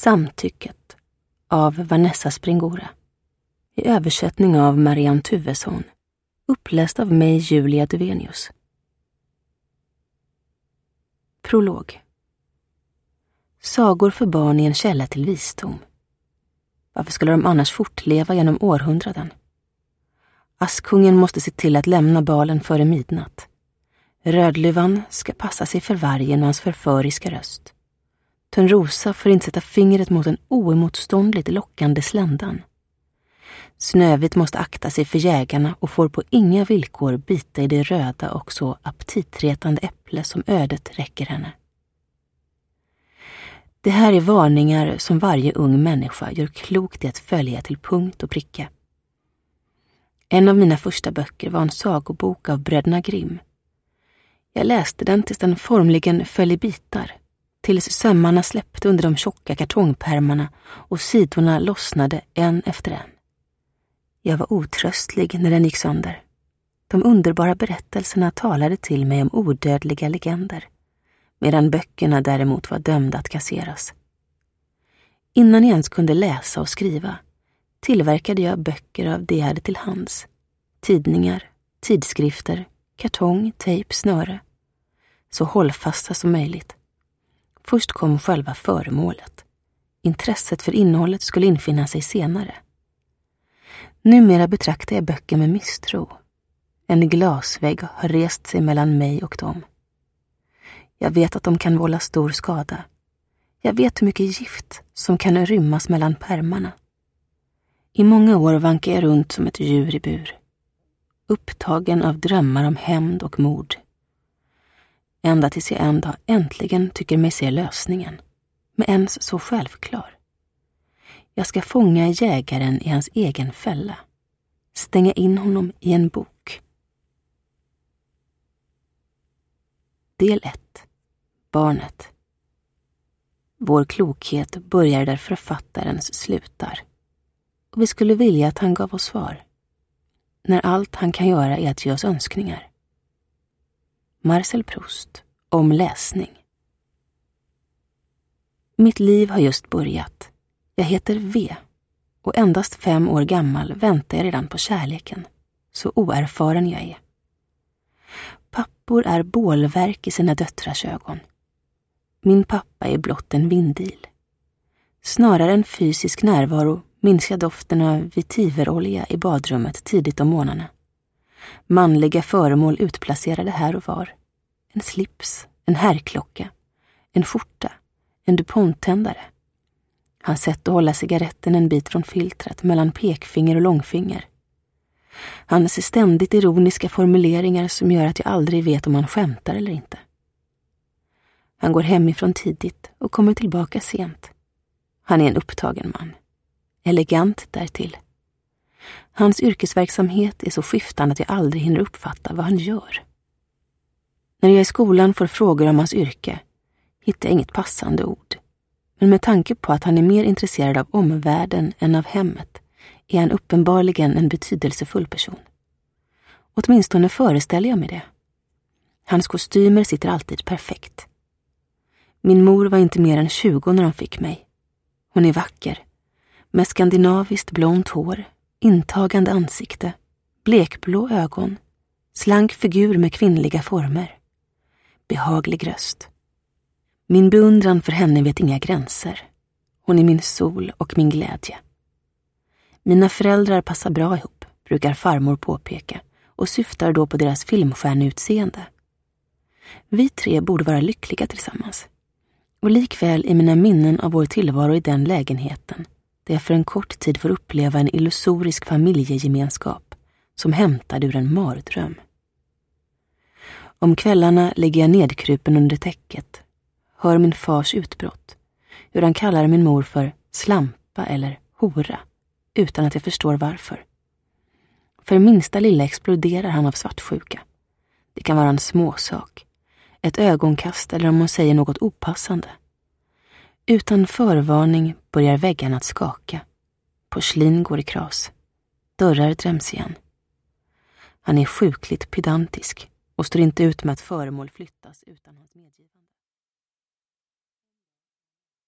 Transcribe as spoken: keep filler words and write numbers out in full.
Samtycket av Vanessa Springora. I översättning av Marianne Tuvesson. Uppläst av mig, Julia Duvenius. Prolog. Sagor för barn är en källa till visdom. Varför skulle de annars fortleva genom århundraden? Askungen måste se till att lämna balen före midnatt. Rödluvan ska passa sig för vargen och hans förföriska röst. Törnrosa får inte sätta fingret mot en oemotståndligt lockande sländan. Snövit måste akta sig för jägarna och får på inga villkor bita i det röda och så aptitretande äpple som ödet räcker henne. Det här är varningar som varje ung människa gör klokt i att följa till punkt och pricka. En av mina första böcker var en sagobok av bröderna Grimm. Jag läste den tills den formligen föll i bitar, tills sömmarna släppte under de tjocka kartongpärmarna och sidorna lossnade en efter en. Jag var otröstlig när den gick sönder. De underbara berättelserna talade till mig om odödliga legender, medan böckerna däremot var dömda att kasseras. Innan jag ens kunde läsa och skriva tillverkade jag böcker av det jag hade till hands. Tidningar, tidskrifter, kartong, tejp, snöre. Så hållfasta som möjligt. Först kom själva föremålet. Intresset för innehållet skulle infinna sig senare. Numera betraktar jag böcker med misstro. En glasvägg har rest sig mellan mig och dem. Jag vet att de kan vålla stor skada. Jag vet hur mycket gift som kan rymmas mellan pärmarna. I många år vankar jag runt som ett djur i bur. Upptagen av drömmar om hämnd och mord. Ända tills jag en dag äntligen tycker mig se lösningen. Men ens så självklar. Jag ska fånga jägaren i hans egen fälla. Stänga in honom i en bok. Del ett. Barnet. Vår klokhet börjar där författarens slutar. Och vi skulle vilja att han gav oss svar. När allt han kan göra är att ge oss önskningar. Marcel Proust. Om läsning. Mitt liv har just börjat. Jag heter V. Och endast fem år gammal väntar jag redan på kärleken. Så oerfaren jag är. Pappor är bålverk i sina döttrars ögon. Min pappa är blott en vindil. Snarare än fysisk närvaro minns jag doften av vetiverolja i badrummet tidigt om morgnarna. Manliga föremål utplacerade här och var. En slips, en herrklocka, en skjorta, en DuPont-tändare. Han sett att hålla cigaretten en bit från filtret mellan pekfinger och långfinger. Han ser ständigt ironiska formuleringar som gör att jag aldrig vet om han skämtar eller inte. Han går hemifrån tidigt och kommer tillbaka sent. Han är en upptagen man. Elegant därtill. Hans yrkesverksamhet är så skiftande att jag aldrig hinner uppfatta vad han gör. När jag i skolan får frågor om hans yrke hittar jag inget passande ord. Men med tanke på att han är mer intresserad av omvärlden än av hemmet är han uppenbarligen en betydelsefull person. Åtminstone föreställer jag mig det. Hans kostymer sitter alltid perfekt. Min mor var inte mer än tjugo när hon fick mig. Hon är vacker, med skandinaviskt blont hår, intagande ansikte, blekblå ögon, slank figur med kvinnliga former, behaglig röst. Min beundran för henne vet inga gränser. Hon är min sol och min glädje. Mina föräldrar passar bra ihop, brukar farmor påpeka, och syftar då på deras filmstjärneutseende. Vi tre borde vara lyckliga tillsammans. Och likväl i mina minnen av vår tillvaro i den lägenheten, där jag för en kort tid får uppleva en illusorisk familjegemenskap som hämtad ur en mardröm. Om kvällarna ligger jag nedkrupen under täcket, hör min fars utbrott, hur han kallar min mor för slampa eller hora, utan att jag förstår varför. För minsta lilla exploderar han av svartsjuka. Det kan vara en småsak, ett ögonkast eller om hon säger något opassande. Utan förvarning börjar väggarna att skaka. Porslin går i kras. Dörrar dräms igen. Han är sjukligt pedantisk och står inte ut med att föremål flyttas utan hans medgivande.